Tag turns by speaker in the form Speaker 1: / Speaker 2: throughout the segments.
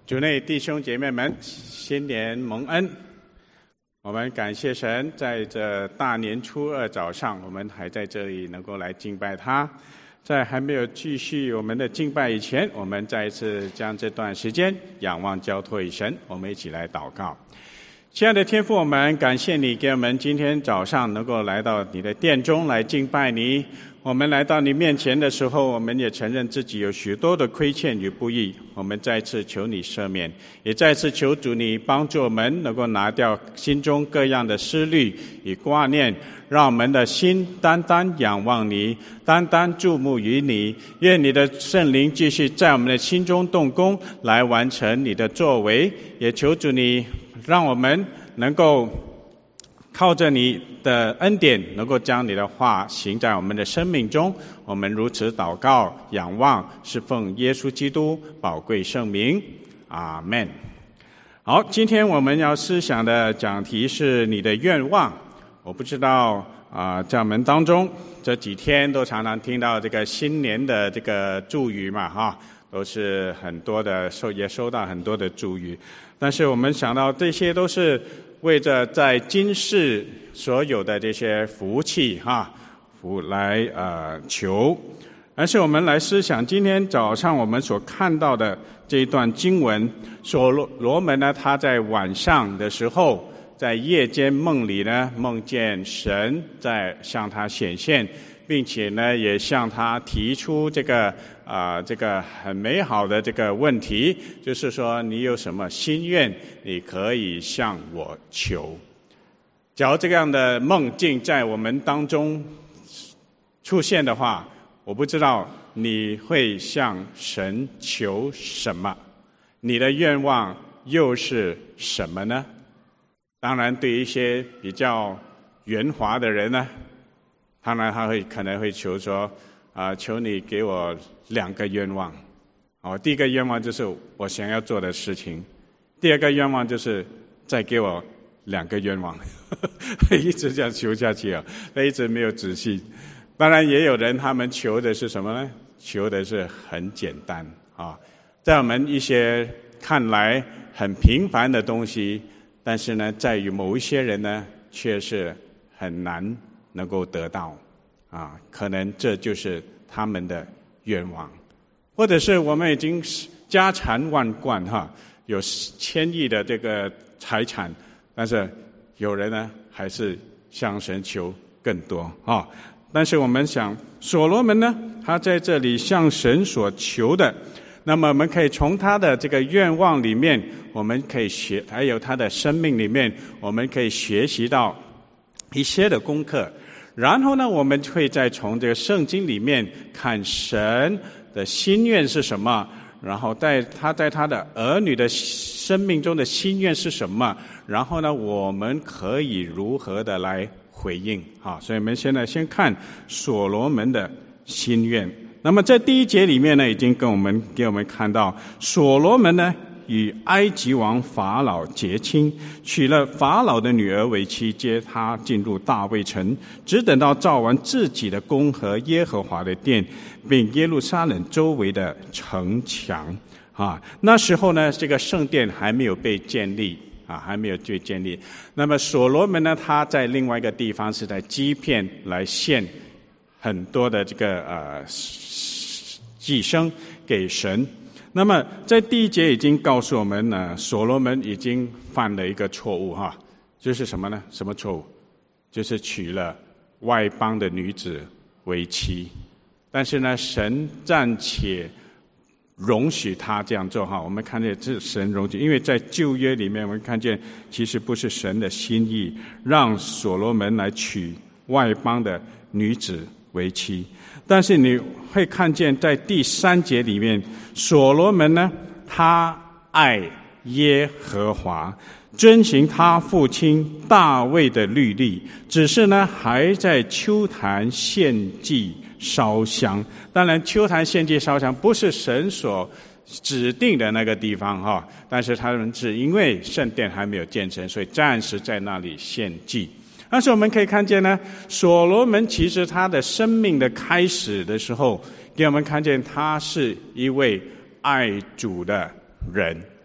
Speaker 1: 主内弟兄姐妹们，新年蒙恩。我们感谢神，在这大年初二早上，我们还在这里能够来敬拜他。在还没有继续我们的敬拜以前，我们再一次将这段时间仰望交托于神，我们一起来祷告。亲爱的天父，我们感谢你给我们今天早上能够来到你的殿中来敬拜你。我们来到你面前的时候，我们也承认自己有许多的亏欠与不义，我们再次求你赦免，也再次求主你帮助我们能够拿掉心中各样的思虑与挂念，让我们的心单单仰望你，单单注目于你。愿你的圣灵继续在我们的心中动工，来完成你的作为。也求主你让我们能够靠着你的恩典，能够将你的话行在我们的生命中。我们如此祷告仰望，是奉耶稣基督宝贵圣名，阿们。好，今天我们要思想的讲题是你的愿望。我不知道在我们当中这几天都常常听到这个新年的这个祝语嘛，都是很多的也收到很多的祝语，但是我们想到这些都是为着在今世所有的这些福气来求。而是我们来思想今天早上我们所看到的这一段经文，所罗门呢，他在晚上的时候，在夜间梦里呢，梦见神在向他显现，并且呢也向他提出这个很美好的这个问题，就是说你有什么心愿，你可以向我求。假如这样的梦境在我们当中出现的话，我不知道你会向神求什么，你的愿望又是什么呢？当然对于一些比较圆滑的人呢，当然他可能会求说求你给我2个愿望。第一个愿望就是我想要做的事情，第二个愿望就是再给我2个愿望一直这样求下去他一直没有仔细。当然也有人他们求的是什么呢？求的是很简单在我们一些看来很平凡的东西，但是呢在于某一些人呢却是很难能够得到可能这就是他们的愿望。或者是我们已经家财万贯有1000亿的这个财产，但是有人呢还是向神求更多但是我们想所罗门呢，他在这里向神所求的，那么我们可以从他的这个愿望里面，我们可以还有他的生命里面，我们可以学习到一些的功课。然后呢，我们会再从这个圣经里面看神的心愿是什么，然后在他的儿女的生命中的心愿是什么，然后呢我们可以如何的来回应所以我们现在先看所罗门的心愿。那么在第1节里面呢，已经给我们看到所罗门呢与埃及王法老结亲，娶了法老的女儿为妻，接他进入大卫城，只等到造完自己的宫和耶和华的殿，并耶路撒冷周围的城墙那时候呢，这个圣殿还没有被建立还没有被建立。那么所罗门呢，他在另外一个地方是在基遍来献很多的这个祭牲给神。那么在第1节已经告诉我们呢，所罗门已经犯了一个错误就是什么呢？什么错误？就是娶了外邦的女子为妻。但是呢，神暂且容许他这样做我们看见这神容许，因为在旧约里面我们看见其实不是神的心意让所罗门来娶外邦的女子为妻。但是你会看见在第3节里面，所罗门呢，他爱耶和华，遵行他父亲大卫的律例，只是呢还在丘坛献祭烧香。当然丘坛献祭烧香不是神所指定的那个地方但是他们是因为圣殿还没有建成，所以暂时在那里献祭。但是我们可以看见呢，所罗门其实他的生命的开始的时候，给我们看见他是一位爱主的人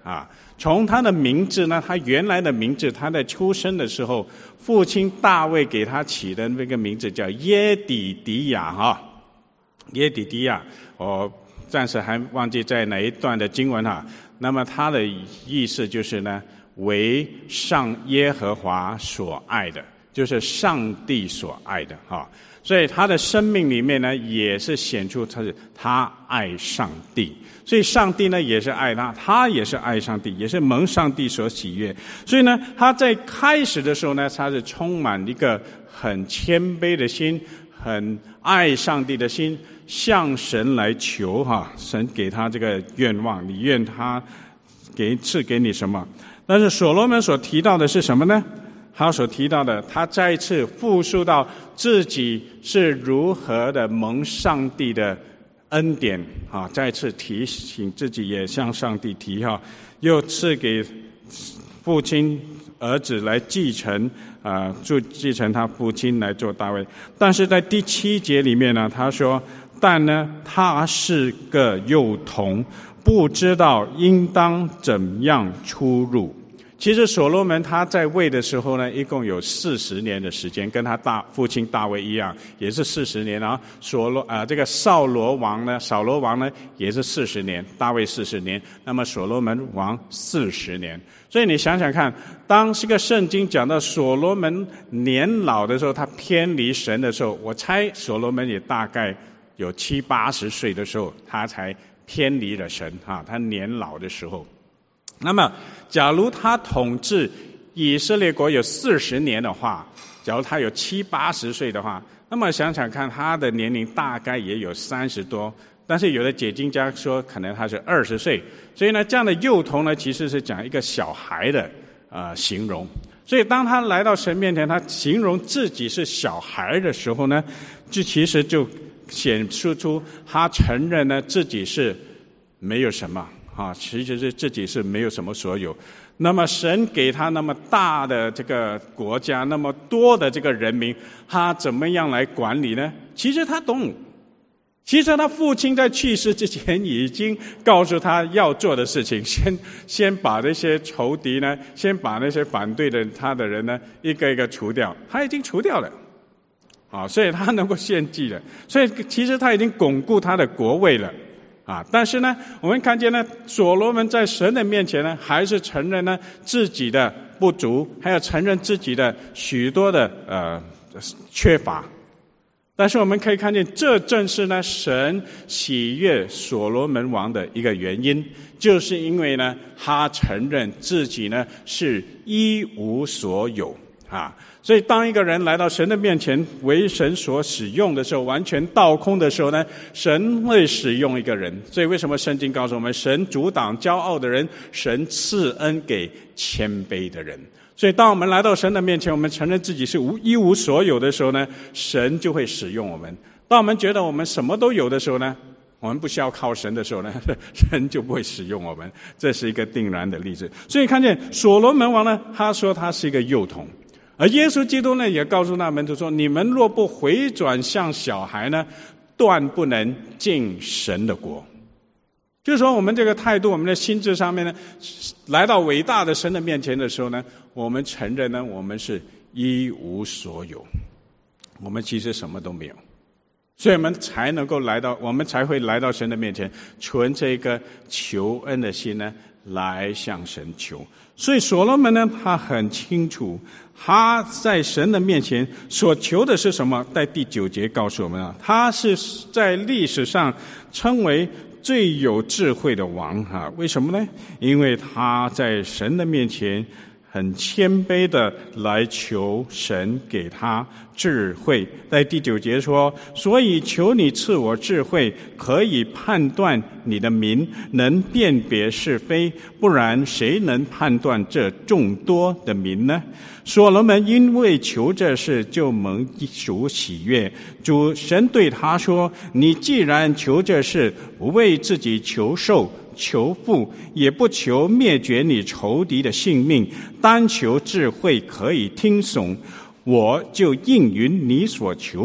Speaker 1: 啊。从他的名字呢，他原来的名字，他在出生的时候，父亲大卫给他起的那个名字叫耶底迪亚哈。耶底迪亚，我暂时还忘记在哪一段的经文哈。那么他的意思就是呢，为上耶和华所爱的，就是上帝所爱的哈。所以他的生命里面呢，也是显出他爱上帝。所以上帝呢也是爱他，他也是爱上帝，也是蒙上帝所喜悦。所以呢，他在开始的时候呢，他是充满一个很谦卑的心，很爱上帝的心，向神来求哈，神给他这个愿望，你愿他赐给你什么？但是所罗门所提到的是什么呢？他所提到的，他再一次复述到自己是如何的蒙上帝的恩典啊！再次提醒自己，也向上帝提哈，又赐给父亲儿子来继承继承他父亲来做大卫。但是在第7节里面呢，他说：“但呢，他是个幼童，不知道应当怎样出入。”其实所罗门他在位的时候呢，一共有40年的时间，跟他父亲大卫一样，也是40年啊。这个扫罗王呢也是40年，大卫40年，那么所罗门王40年。所以你想想看，当这个圣经讲到所罗门年老的时候，他偏离神的时候，我猜所罗门也大概有70、80岁的时候，他才偏离了神啊，他年老的时候。那么假如他统治以色列国有40年的话，假如他有70、80岁的话，那么想想看，他的年龄大概也有30多，但是有的解经家说可能他是20岁，所以呢，这样的幼童呢，其实是讲一个小孩的形容。所以当他来到神面前，他形容自己是小孩的时候呢，这其实就显示出他承认呢自己是没有什么其实是自己是没有什么所有。那么神给他那么大的这个国家，那么多的这个人民，他怎么样来管理呢？其实他懂。其实他父亲在去世之前已经告诉他要做的事情，先把这些仇敌呢，先把那些反对的他的人呢，一个一个除掉。他已经除掉了所以他能够献祭了。所以其实他已经巩固他的国位了但是呢，我们看见呢，所罗门在神的面前呢，还是承认呢自己的不足，还有承认自己的许多的缺乏。但是我们可以看见，这正是呢神喜悦所罗门王的一个原因，就是因为呢他承认自己呢是一无所有所以当一个人来到神的面前，为神所使用的时候，完全倒空的时候呢，神会使用一个人。所以为什么圣经告诉我们，神阻挡骄傲的人，神赐恩给谦卑的人。所以当我们来到神的面前，我们承认自己是一无所有的时候呢，神就会使用我们。当我们觉得我们什么都有的时候呢，我们不需要靠神的时候呢，神就不会使用我们。这是一个定然的例子。所以看见所罗门王呢，他说他是一个幼童。而耶稣基督呢，也告诉那门徒说：“你们若不回转向小孩呢，断不能进神的国。”就是说，我们这个态度，我们的心智上面呢，来到伟大的神的面前的时候呢，我们承认呢，我们是一无所有，我们其实什么都没有，所以我们才会来到神的面前，存这个求恩的心呢，来向神求。所以所罗门呢，他很清楚他在神的面前所求的是什么。在第9节告诉我们他是在历史上称为最有智慧的王为什么呢？因为他在神的面前很谦卑的来求神给他智慧。在第9节说：“所以求你赐我智慧，可以判断你的民，能辨别是非，不然谁能判断这众多的民呢？”所罗门因为求这事，就蒙主喜悦。主神对他说：“你既然求这事，不为自己求寿求富，也不求灭绝你仇敌的性命，单求智慧可以听从，我就应允你所求的，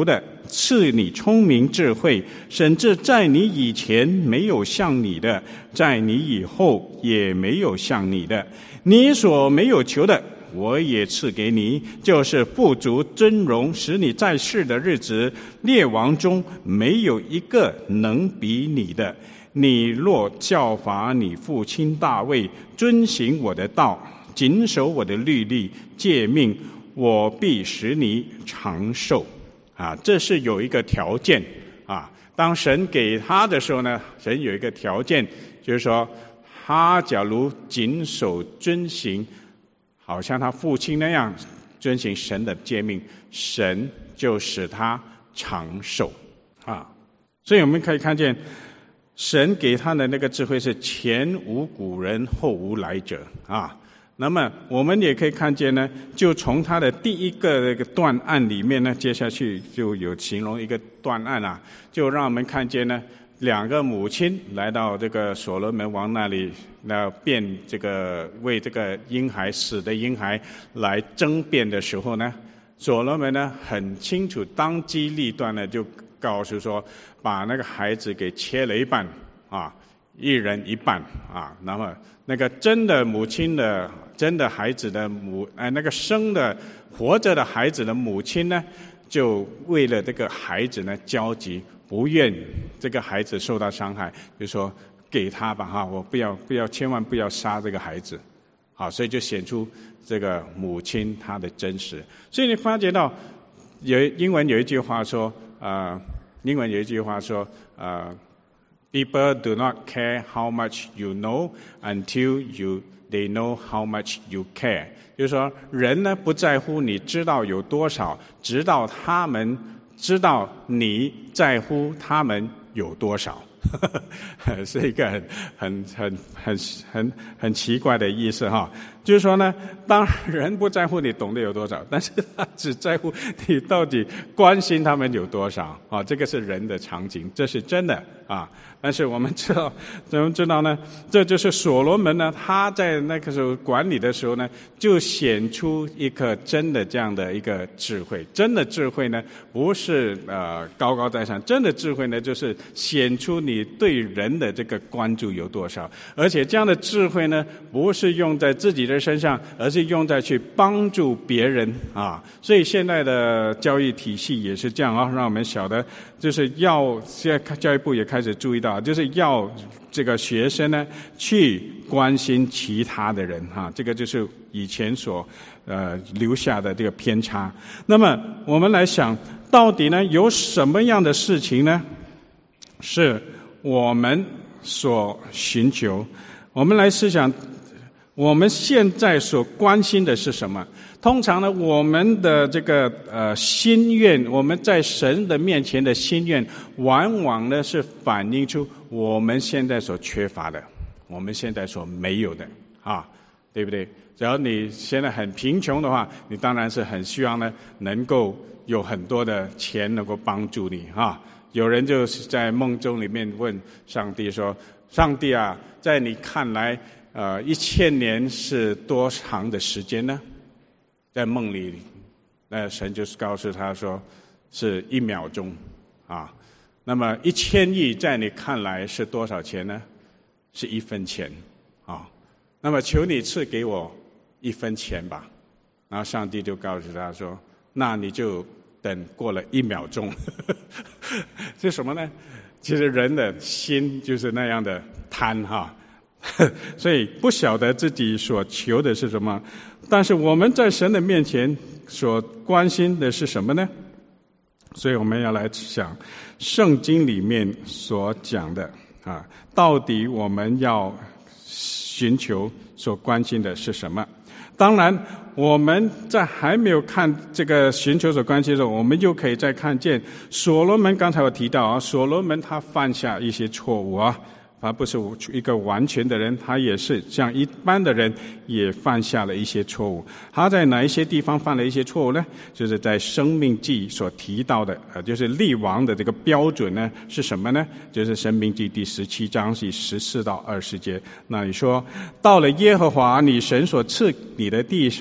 Speaker 1: 赐你聪明智慧，甚至在你以前没有像你的，在你以后也没有像你的。你所没有求的，我也赐给你，就是富足尊荣，使你在世的日子，列王中没有一个能比你的。你若效法你父亲大卫，遵行我的道，谨守我的律例诫命，我必使你长寿。这是有一个条件当神给他的时候呢，神有一个条件，就是说他假如谨守遵行，好像他父亲那样遵行神的诫命，神就使他长寿所以我们可以看见神给他的那个智慧是前无古人后无来者那么我们也可以看见呢，就从他的第一个那个断案里面呢，接下去就有形容一个断案就让我们看见呢，两个母亲来到这个所罗门王那里，辩这个为这个婴孩死的婴孩来争辩的时候呢，所罗门呢很清楚当机立断呢，就告诉说把那个孩子给切了一半一人一半那么那个真的母亲的真的孩子的那个生的活着的孩子的母亲呢，就为了这个孩子呢焦急，不愿这个孩子受到伤害，就说给他吧我不要千万不要杀这个孩子所以就显出这个母亲她的真实。所以你发觉到英文有一句话说People do not care how much you know until they know how much you care。就是说，人呢不在乎你知道有多少，直到他们知道你在乎他们有多少。是一个很奇怪的意思就是说呢，当人不在乎你懂得有多少，但是他只在乎你到底关心他们有多少这个是人的场景，这是真的但是我们知道呢，这就是所罗门呢，他在那个时候管理的时候呢，就显出一个真的这样的一个智慧。真的智慧呢，不是高高在上，真的智慧呢，就是显出你对人的这个关注有多少。而且这样的智慧呢，不是用在自己的身上，而是用在去帮助别人所以现在的教育体系也是这样让我们晓得，就是现在教育部也开始注意到，就是要这个学生呢去关心其他的人这个就是以前所留下的这个偏差。那么我们来想，到底呢有什么样的事情呢是我们所寻求？我们来思想，我们现在所关心的是什么？通常呢，我们的这个心愿，我们在神的面前的心愿，往往呢是反映出我们现在所缺乏的，我们现在所没有的对不对？只要你现在很贫穷的话，你当然是很希望呢能够有很多的钱能够帮助你有人就是在梦中里面问上帝说：“上帝在你看来，1000年是多长的时间呢？”在梦里，神就是告诉他说是1秒钟那么1000亿在你看来是多少钱呢？是1分钱那么求你赐给我1分钱吧。然后上帝就告诉他说：“那你就等过了1秒钟。”是什么呢？其实人的心就是那样的贪所以不晓得自己所求的是什么。但是我们在神的面前所关心的是什么呢？所以我们要来想圣经里面所讲的到底我们要寻求所关心的是什么？当然我们在还没有看这个寻求所关心的时候，我们就可以再看见所罗门，刚才我提到所罗门他犯下一些错误他不是一个完全的人，他也是像一般的人也犯下了一些错误。他在哪一些地方犯了一些错误呢？就是在生命记所提到的就是立王的这个标准呢是什么呢？就是生命记第17章是14到20节。那你说，到了耶和华你神所赐你的地上，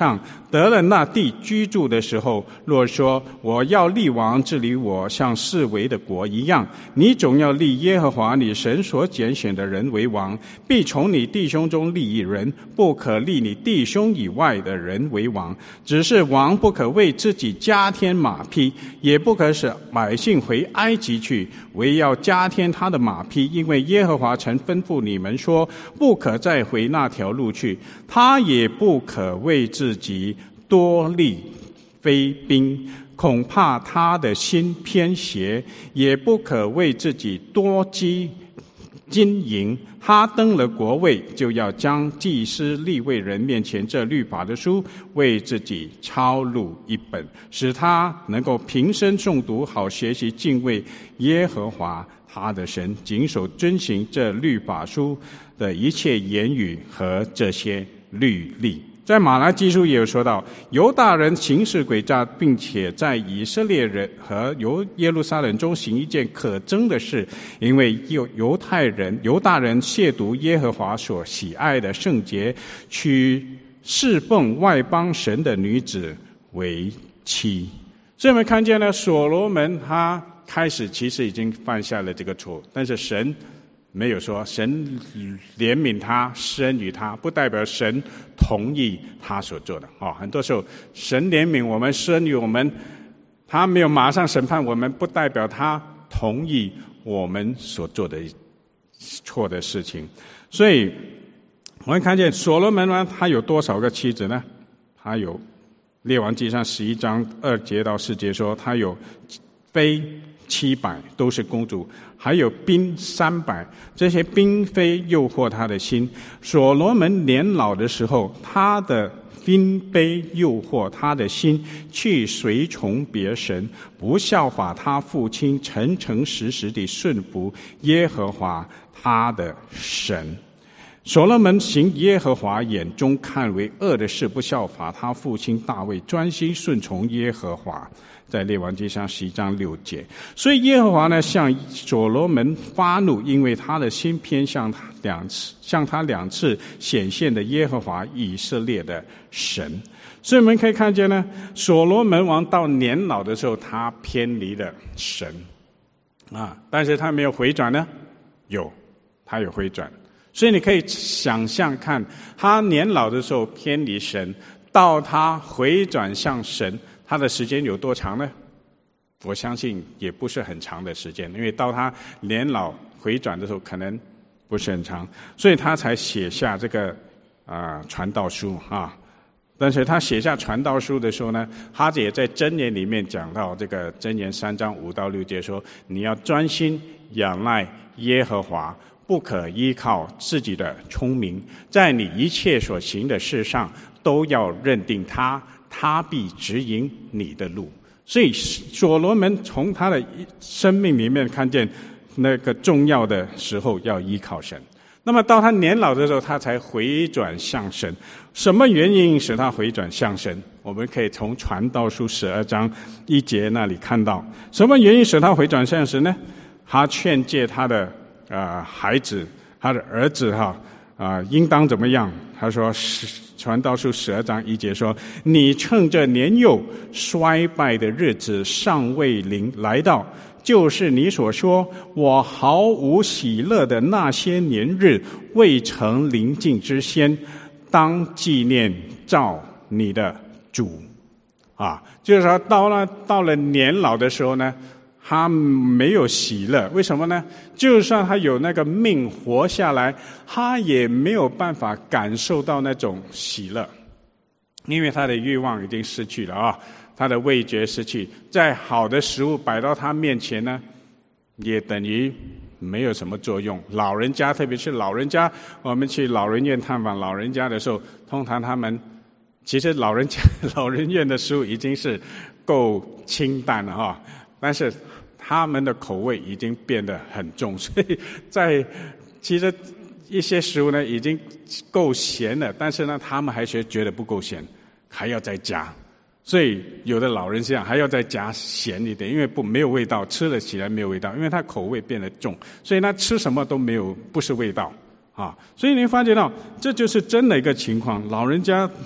Speaker 1: 得了那地居住的时候，若说我要立王治理我，像四围的国一样，你总要立耶和华你神所拣选的人为王，必从你弟兄中立一人，不可立你弟兄以外的人为王。只是王不可为自己加添马匹，也不可使百姓回埃及去，唯要加添他的马匹，因为耶和华曾吩咐你们说，不可再回那条路去。他也不可为自己多立妃嫔，恐怕他的心偏邪，也不可为自己多积金银。他登了国位，就要将祭司立位人面前这律法的书为自己抄录一本，使他能够平生诵读，好学习敬畏耶和华他的神，谨守遵行这律法书的一切言语和这些律例。在马拉基书也有说到，犹大人行事诡诈，并且在以色列人和耶路撒冷中行一件可憎的事，因为犹大人亵渎耶和华所喜爱的圣洁，娶侍奉外邦神的女子为妻。所以我们看见了所罗门他开始其实已经犯下了这个错，但是神没有说神怜悯他生于他，不代表神同意他所做的。很多时候神怜悯我们生于我们，他没有马上审判我们，不代表他同意我们所做的错的事情。所以我们看见所罗门呢，他有多少个妻子呢？他有列王纪上11章2节到4节说，他有妃700，都是公主，还有嫔300，这些嫔妃诱惑他的心。所罗门年老的时候，他的嫔妃诱惑他的心，去随从别神，不效法他父亲，诚诚实实地顺服耶和华他的神。所罗门行耶和华眼中看为恶的事，不效法他父亲大卫，专心顺从耶和华。在列王纪上11章6节。所以耶和华呢向所罗门发怒，因为他的心偏向他两次显现的耶和华以色列的神。所以我们可以看见呢，所罗门王到年老的时候，他偏离了神但是他没有回转呢？他有回转。所以你可以想象看，他年老的时候偏离神，到他回转向神，他的时间有多长呢？我相信也不是很长的时间，因为到他年老回转的时候可能不是很长，所以他才写下这个传道书但是他写下传道书的时候呢，他也在箴言里面讲到这个箴言3章5到6节说，你要专心仰赖耶和华，不可依靠自己的聪明，在你一切所行的事上都要认定他，他必指引你的路。所以所罗门从他的生命里面看见那个重要的时候要依靠神，那么到他年老的时候，他才回转向神。什么原因使他回转向神？我们可以从传道书12章1节那里看到，什么原因使他回转向神呢？他劝诫他的孩子，他的儿子应当怎么样？他说传道书12章1节说，你趁着年幼衰败的日子尚未来到，就是你所说我毫无喜乐的那些年日未曾临近之先，当纪念照你的主。就是说到了年老的时候呢，他没有喜乐。为什么呢？就算他有那个命活下来，他也没有办法感受到那种喜乐，因为他的欲望已经失去了他的味觉失去，再好的食物摆到他面前呢，也等于没有什么作用。老人家，特别是老人家，我们去老人院探访老人家的时候，通常他们其实老人院的食物已经是够清淡了但是他们的口味已经变得很重，所以其实一些食物呢已经够咸了，但是呢他们还是觉得不够咸，还要再加。所以有的老人这样还要再加咸一点，因为没有味道，吃了起来没有味道，因为他口味变得重，所以他吃什么都不是味道所以您发觉到这就是真的一个情况。老人家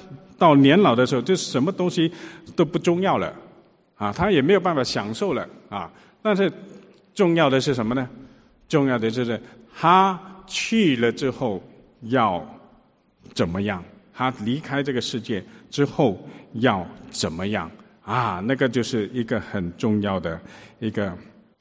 Speaker 1: 到年老的时候，就什么东西都不重要了啊，他也没有办法享受了啊。但是重要的是什么呢？重要的就是他去了之后要怎么样，他离开这个世界之后要怎么样啊？那个就是一个很重要的一个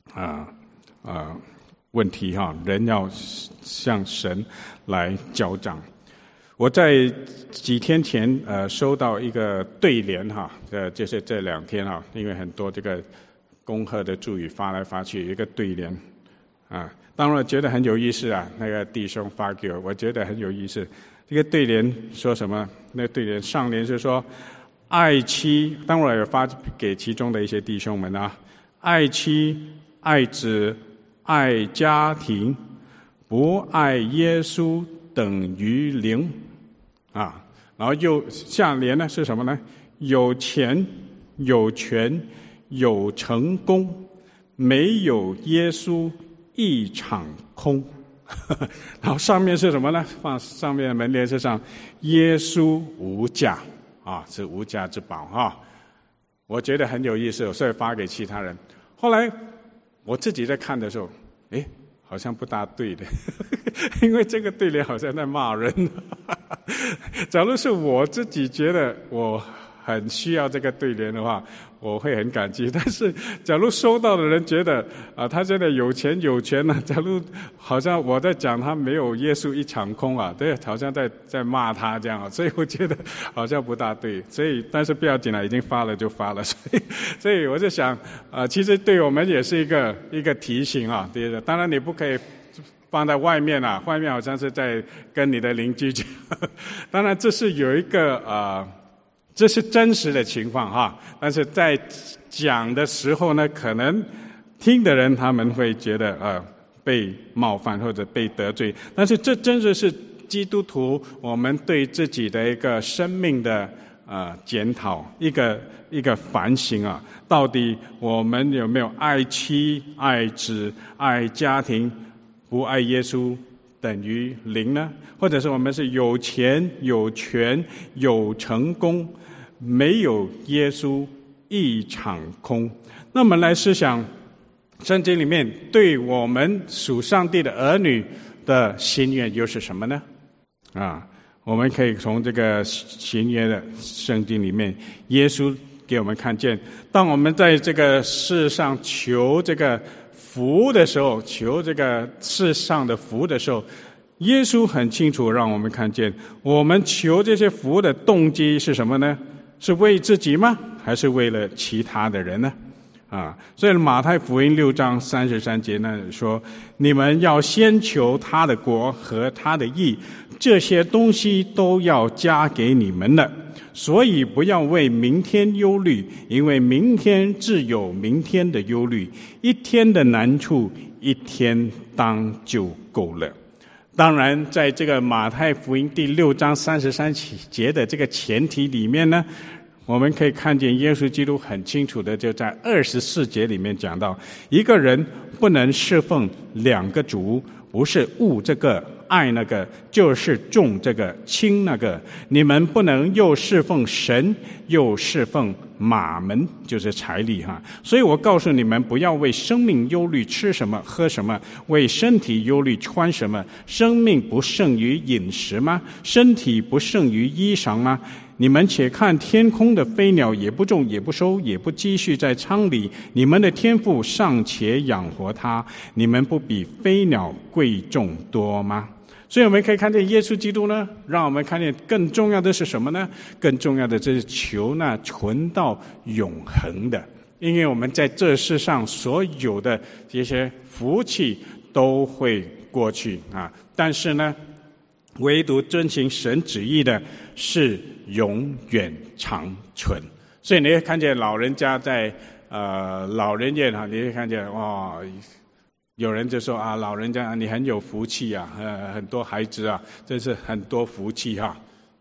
Speaker 1: 问题哈，人要向神来交账。我在几天前收到一个对联哈，就是这2天哈，因为很多这个恭贺的祝语发来发去，一个对联啊，当然我觉得很有意思啊。那个弟兄发给我觉得很有意思。这个对联说什么？那对联上联是说爱妻，当然我也发给其中的一些弟兄们啊，爱妻爱子爱家庭，不爱耶稣等于零啊。然后又下联呢是什么呢？有钱有权有成功，没有耶稣一场空。然后上面是什么呢？放上面的门联是上耶稣无价啊，是无价之宝啊。我觉得很有意思，所以发给其他人。后来我自己在看的时候，好像不大对的，因为这个对联好像在骂人。假如是我自己觉得我很需要这个对联的话，我会很感激。但是假如收到的人觉得他现在有钱有权了，假如好像我在讲他没有耶稣一场空啊，对，好像在骂他这样，所以我觉得好像不大对。所以但是不要紧了，已经发了就发了。所以我就想其实对我们也是一个提醒啊。对的，当然你不可以放在外面啊，外面好像是在跟你的邻居讲。当然这是有一个这是真实的情况哈，但是在讲的时候呢，可能听的人他们会觉得被冒犯或者被得罪，但是这真的是基督徒我们对自己的一个生命的检讨，一个反省啊，到底我们有没有爱妻爱子爱家庭，不爱耶稣等于零呢？或者是我们是有钱有权有成功，没有耶稣一场空？那我们来思想圣经里面对我们属上帝的儿女的心愿又是什么呢？我们可以从这个新约的圣经里面，耶稣给我们看见，当我们在这个世上求这个福的时候，求这个世上的福的时候，耶稣很清楚让我们看见，我们求这些福的动机是什么呢？是为自己吗？还是为了其他的人呢？所以马太福音6章33节呢说，你们要先求他的国和他的义，这些东西都要加给你们的。所以不要为明天忧虑，因为明天自有明天的忧虑，一天的难处一天当就够了。当然在这个马太福音第6章33节的这个前提里面呢，我们可以看见耶稣基督很清楚的就在24节里面讲到，一个人不能侍奉2个主，不是恶这个爱那个，就是重这个轻那个。你们不能又侍奉神又侍奉马门，就是财力哈。所以我告诉你们，不要为生命忧虑吃什么喝什么，为身体忧虑穿什么。生命不胜于饮食吗？身体不胜于衣裳吗？你们且看天空的飞鸟，也不种也不收也不积蓄在仓里，你们的天父尚且养活它，你们不比飞鸟贵重多吗？所以我们可以看见耶稣基督呢，让我们看见更重要的是什么呢？更重要的就是求那存到永恒的。因为我们在这世上所有的这些福气都会过去但是呢，唯独遵行神旨意的是永远长存。所以你会看见老人家在老人院你会看见有人就说老人家你很有福气很多孩子真是很多福气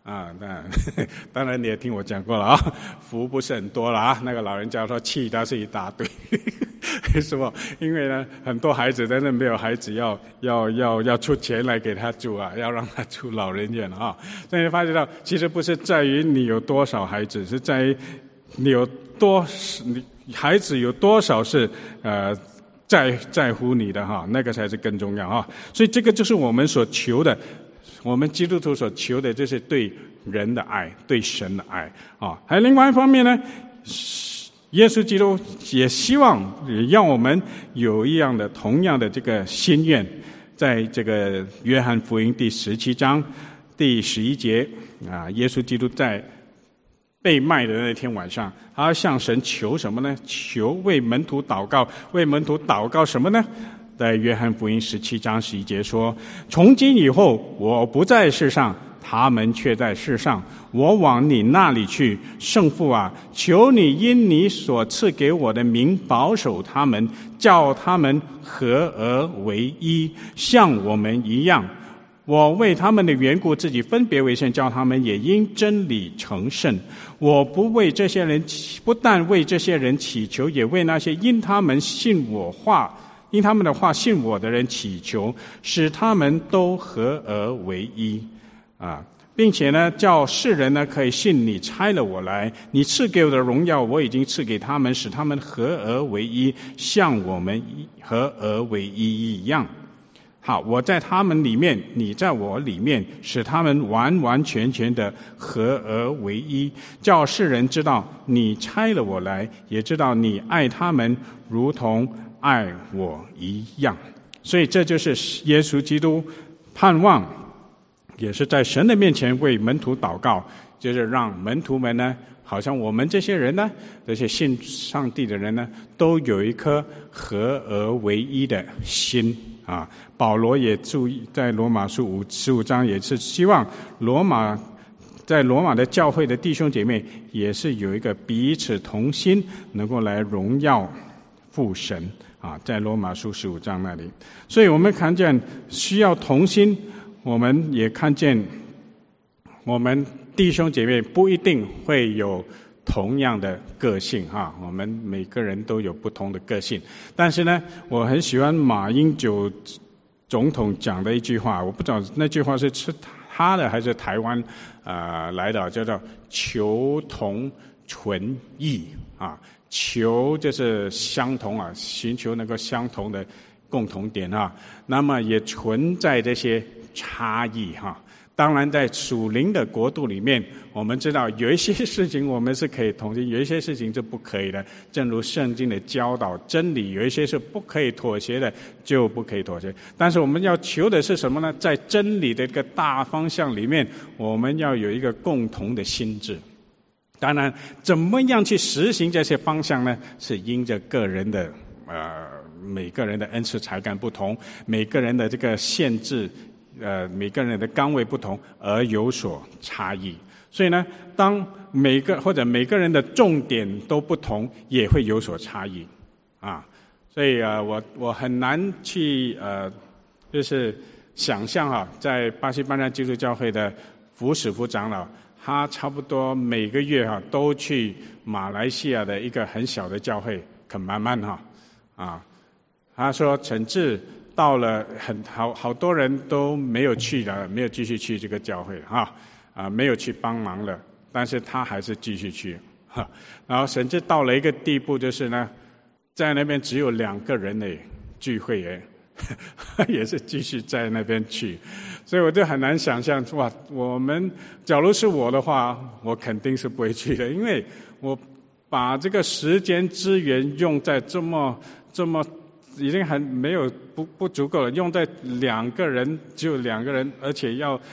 Speaker 1: 那当然你也听我讲过了啊，福不是很多了啊。那个老人家说气倒是一大堆，为什么？因为呢，很多孩子但是没有孩子要出钱来给他住啊，要让他住老人院啊。所以你发觉到，其实不是在于你有多少孩子，是在于你孩子有多少是在乎你的哈，那个才是更重要哈。所以这个就是我们所求的。我们基督徒所求的就是对人的爱，对神的爱啊。还有另外一方面呢，耶稣基督也希望也让我们有同样的这个心愿，在这个约翰福音第17章第11节啊，耶稣基督在被卖的那天晚上，他向神求什么呢？求为门徒祷告，为门徒祷告什么呢？在约翰福音17章11节说：从今以后，我不在世上，他们却在世上，我往你那里去。圣父啊，求你因你所赐给我的名保守他们，叫他们合而为一，像我们一样。我为他们的缘故自己分别为圣，叫他们也因真理成圣。我不但为这些人祈求，也为那些因他们的话信我的人祈求，使他们都合而为一啊，并且呢，叫世人呢可以信你差了我来，你赐给我的荣耀，我已经赐给他们，使他们合而为一，像我们合而为一一样。好，我在他们里面，你在我里面，使他们完完全全的合而为一，叫世人知道你差了我来，也知道你爱他们如同爱我一样。所以这就是耶稣基督盼望，也是在神的面前为门徒祷告，就是让门徒们呢，好像我们这些人呢，这些信上帝的人呢，都有一颗合而为一的心啊。保罗也注意，在罗马书15章也是希望在罗马的教会的弟兄姐妹也是有一个彼此同心，能够来荣耀父神啊，在罗马书15章那里。所以我们看见需要同心，我们也看见我们弟兄姐妹不一定会有同样的个性哈，我们每个人都有不同的个性。但是呢，我很喜欢马英九总统讲的一句话，我不知道那句话是他的还是台湾来的，叫做求同存异啊。求就是相同啊，寻求能够相同的共同点啊。那么也存在这些差异哈。当然在属灵的国度里面，我们知道有一些事情我们是可以同心，有一些事情是不可以的。正如圣经的教导真理，有一些是不可以妥协的，就不可以妥协。但是我们要求的是什么呢？在真理的一个大方向里面，我们要有一个共同的心智。当然怎么样去实行这些方向呢？是因着个人的每个人的恩赐才干不同，每个人的这个限制每个人的岗位不同而有所差异。所以呢，当每个人的重点都不同，也会有所差异啊。所以我很难去就是想象在巴西班纳基督教会的福史夫长老，他差不多每个月都去马来西亚的一个很小的教会肯慢慢他说陈志到了好多人都没有去了，没有继续去这个教会没有去帮忙了，但是他还是继续去然后甚至到了一个地步，就是呢，在那边只有2个人的聚会也是继续在那边去。所以我就很难想象，哇，我们假如是我的话，我肯定是不会去的，因为我把这个时间资源用在这么已经很没有不足够了，用在2个人，只有2个人，而且要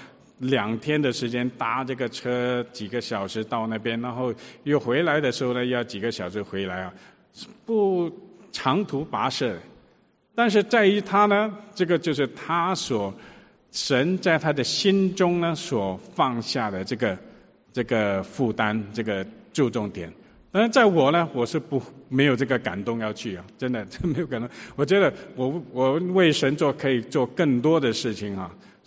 Speaker 1: 2天的时间搭这个车几个小时到那边，然后又回来的时候呢要几个小时回来不长途跋涉。但是在于他呢，这个就是他神在他的心中呢所放下的这个负担，这个注重点。但是在我呢，我是没有这个感动要去真的没有感动。我觉得我为神可以做更多的事情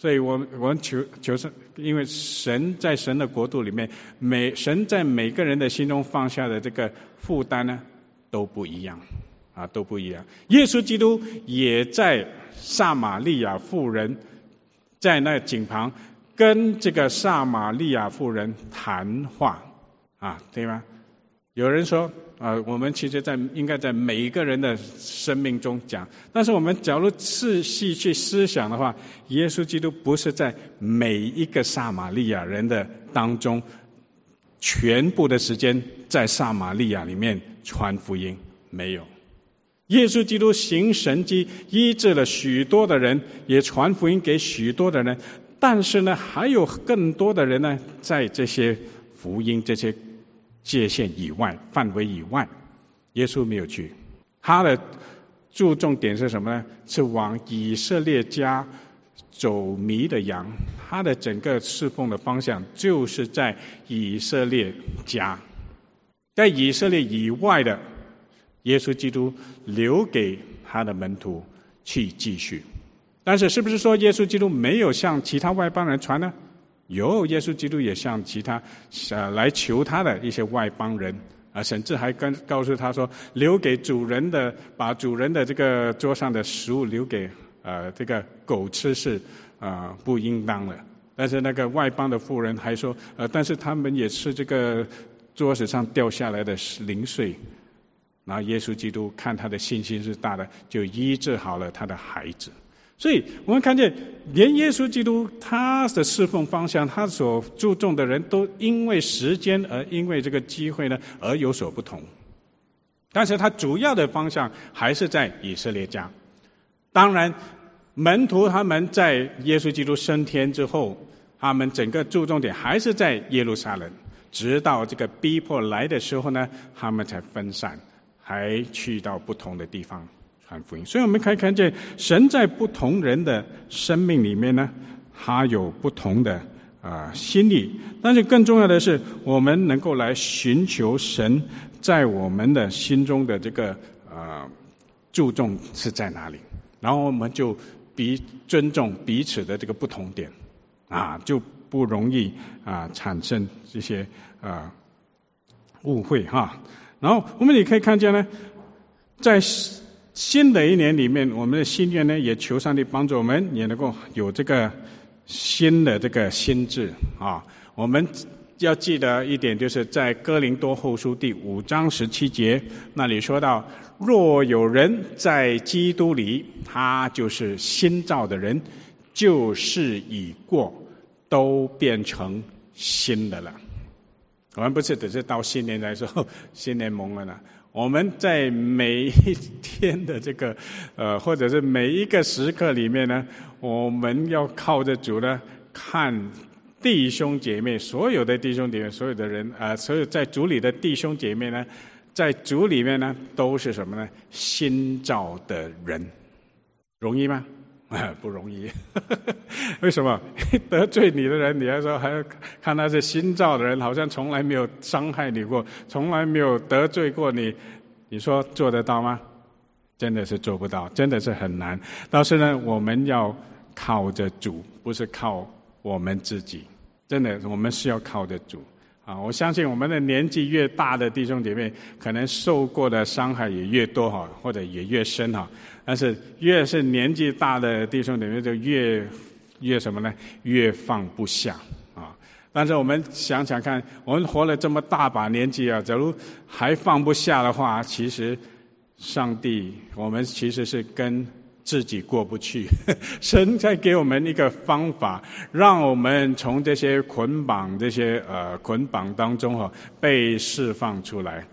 Speaker 1: 所以我们求神，因为神在神的国度里面，神在每个人的心中放下的这个负担呢，都不一样啊，都不一样。耶稣基督也在撒玛利亚妇人在那井旁跟这个撒玛利亚妇人谈话啊，对吗？有人说我们其实应该在每一个人的生命中讲，但是我们假如仔细去思想的话，耶稣基督不是在每一个撒玛利亚人的当中全部的时间在撒玛利亚里面传福音，没有。耶稣基督行神迹，医治了许多的人，也传福音给许多的人，但是呢，还有更多的人呢，在这些福音这些界限以外、范围以外，耶稣没有去。他的注重点是什么呢？是往以色列家走迷的羊。他的整个侍奉的方向就是在以色列家，在以色列以外的，耶稣基督留给他的门徒去继续。但是是不是说耶稣基督没有向其他外邦人传呢？有，耶稣基督也向其他来求他的一些外邦人甚至还告诉他说，留给主人的，把主人的这个桌上的食物留给这个狗吃是不应当的。但是那个外邦的妇人还说但是他们也吃这个桌子上掉下来的零碎。然后耶稣基督看他的信心是大的，就医治好了他的孩子。所以我们看见连耶稣基督他的侍奉方向，他所注重的人都因为时间因为这个机会呢而有所不同，但是他主要的方向还是在以色列家。当然门徒他们在耶稣基督升天之后，他们整个注重点还是在耶路撒冷，直到这个逼迫来的时候呢，他们才分散，还去到不同的地方传福音。所以我们可以看见神在不同人的生命里面呢，他有不同的心意。但是更重要的是，我们能够来寻求神在我们的心中的这个注重是在哪里，然后我们就尊重彼此的这个不同点就不容易产生这些误会然后我们也可以看见呢，在新的一年里面，我们的心愿呢，也求上帝帮助我们，也能够有这个新的这个心志我们要记得一点，就是在哥林多后书第5章17节那里说到，若有人在基督里，他就是新造的人，旧事已过，都变成新的了。我们不是只是到新年来说新年蒙恩了，我们在每一天的这个或者是每一个时刻里面呢，我们要靠着主呢，看弟兄姐妹，所有的弟兄姐妹，所有的人所有在主里的弟兄姐妹呢，在主里面呢都是什么呢？新造的人。容易吗？不容易。为什么？得罪你的人，你还说还要看他是新造的人，好像从来没有伤害你过，从来没有得罪过你，你说做得到吗？真的是做不到，真的是很难。但是呢，我们要靠着主，不是靠我们自己。真的，我们是要靠着主我相信我们的年纪越大的弟兄姐妹，可能受过的伤害也越多或者也越深但是越是年纪大的弟兄姐妹，就越什么呢？越放不下但是我们想想看，我们活了这么大把年纪假如还放不下的话，其实上帝，我们其实是跟自己过不去。神在给我们一个方法，让我们从这些捆绑当中被释放出来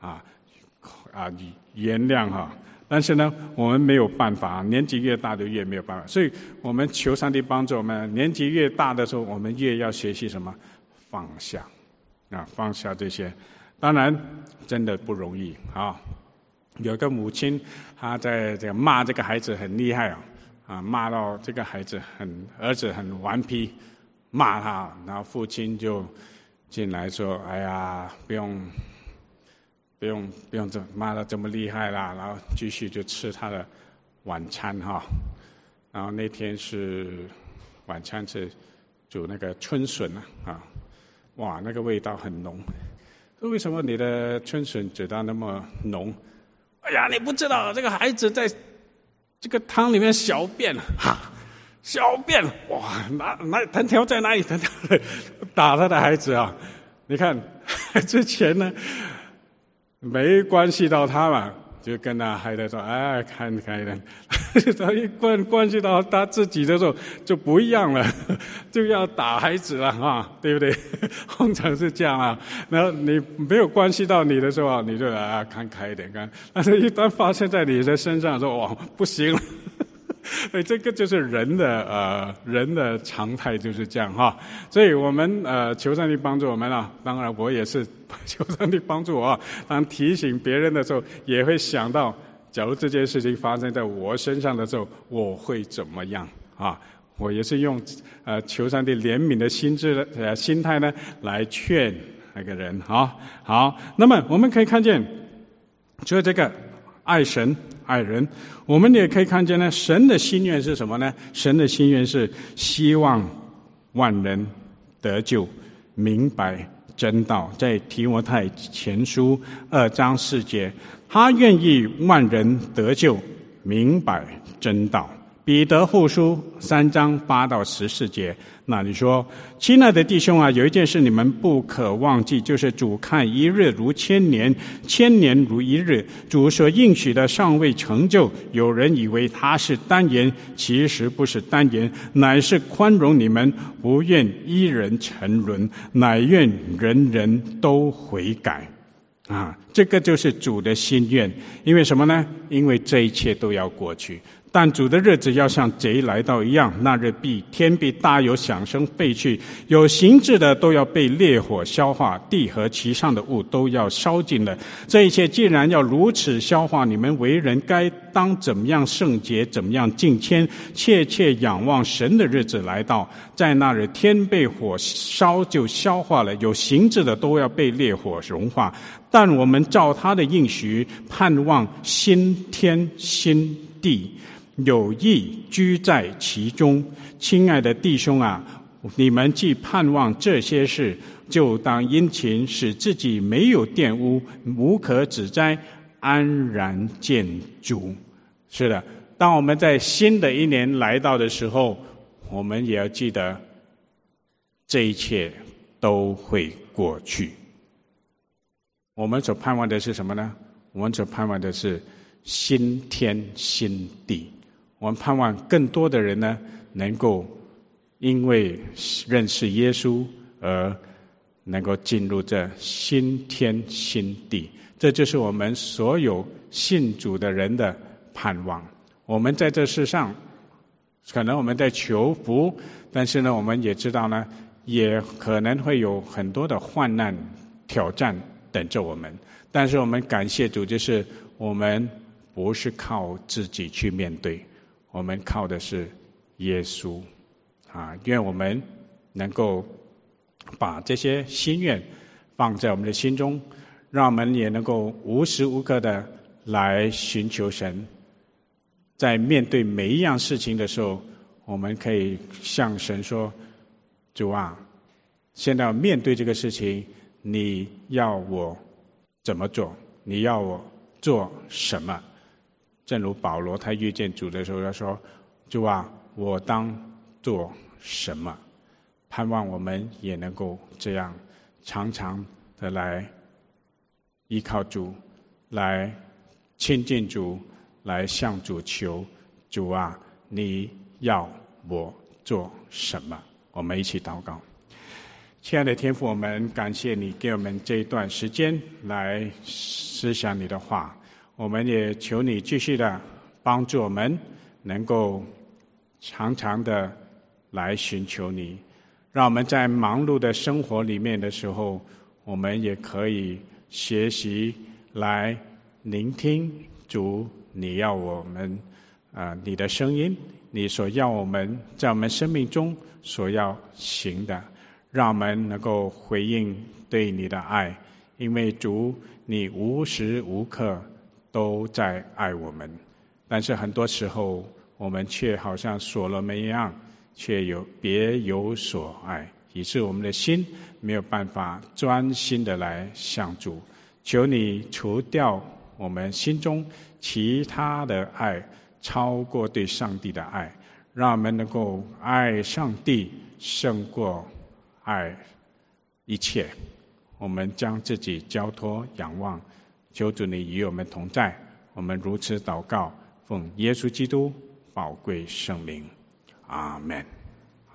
Speaker 1: 原谅但是呢，我们没有办法，年纪越大的越没有办法。所以我们求上帝帮助我们，年纪越大的时候，我们越要学习什么？放下放下这些。当然真的不容易有个母亲，她在这个骂这个孩子很厉害骂到这个儿子很顽皮，骂他，然后父亲就进来说：“哎呀，不用这骂得这么厉害啦。”然后继续就吃他的晚餐然后那天是晚餐是煮那个春笋哇，那个味道很浓。为什么你的春笋煮到那么浓？哎呀，你不知道这个孩子在这个汤里面小便小便，哇，藤条在哪里？藤条打他的孩子啊！你看之前呢没关系到他嘛，就跟他孩子说，哎，看人，一关系到他自己的时候就不一样了，就要打孩子了对不对？通常是这样然后你没有关系到你的时候，你就看开一点看，但是一旦发生在你的身上说，哇，不行了。所以这个就是人的常态就是这样所以我们求上帝帮助我们当然我也是求上帝帮助我当提醒别人的时候，也会想到，假如这件事情发生在我身上的时候，我会怎么样我也是用求上帝怜悯的心态呢，来劝那个人好，那么我们可以看见，除了这个爱神爱人，我们也可以看见呢，神的心愿是什么呢？神的心愿是希望万人得救，明白真道。在提摩太前书2章4节，他愿意万人得救，明白真道。彼得后书3章8到14节，那里说，亲爱的弟兄有一件事你们不可忘记，就是主看一日如千年，千年如一日。主所应许的尚未成就，有人以为他是单言，其实不是单言，乃是宽容你们，不愿一人沉沦，乃愿人人都悔改。这个就是主的心愿。因为什么呢？因为这一切都要过去，但主的日子要像贼来到一样，那日天必大有响声废去，有形质的都要被烈火消化，地和其上的物都要烧尽了。这一切既然要如此消化，你们为人该当怎么样圣洁，怎么样敬虔，切切仰望神的日子来到，在那日天被火烧就消化了，有形质的都要被烈火融化。但我们照他的应许，盼望新天新地，有义居在其中。亲爱的弟兄你们既盼望这些事，就当殷勤，使自己没有玷污，无可指摘，安然见主。是的，当我们在新的一年来到的时候，我们也要记得，这一切都会过去。我们所盼望的是什么呢？我们所盼望的是新天新地。我们盼望更多的人呢，能够因为认识耶稣而能够进入这新天新地。这就是我们所有信主的人的盼望。我们在这世上，可能我们在求福，但是呢，我们也知道呢，也可能会有很多的患难挑战等着我们。但是我们感谢主，就是我们不是靠自己去面对，我们靠的是耶稣愿我们能够把这些心愿放在我们的心中，让我们也能够无时无刻的来寻求神。在面对每一样事情的时候，我们可以向神说，主现在面对这个事情，你要我怎么做？你要我做什么？正如保罗他遇见主的时候，他说，主我当做什么？盼望我们也能够这样常常的来依靠主，来亲近主，来向主求，主你要我做什么？我们一起祷告。亲爱的天父，我们感谢你给我们这一段时间来思想你的话，我们也求你继续的帮助我们能够常常的来寻求你，让我们在忙碌的生活里面的时候，我们也可以学习来聆听主你要我们你的声音，你所要我们在我们生命中所要行的，让我们能够回应对你的爱，因为主你无时无刻都在爱我们。但是很多时候我们却好像所罗门一样， 却别有所爱，以致我们的心没有办法专心的来向主。求你除掉我们心中其他的爱，超过对上帝的爱，让我们能够爱上帝胜过爱一切。我们将自己交托仰望，求主你与我们同在。我们如此祷告，奉耶稣基督宝贵圣名，阿们。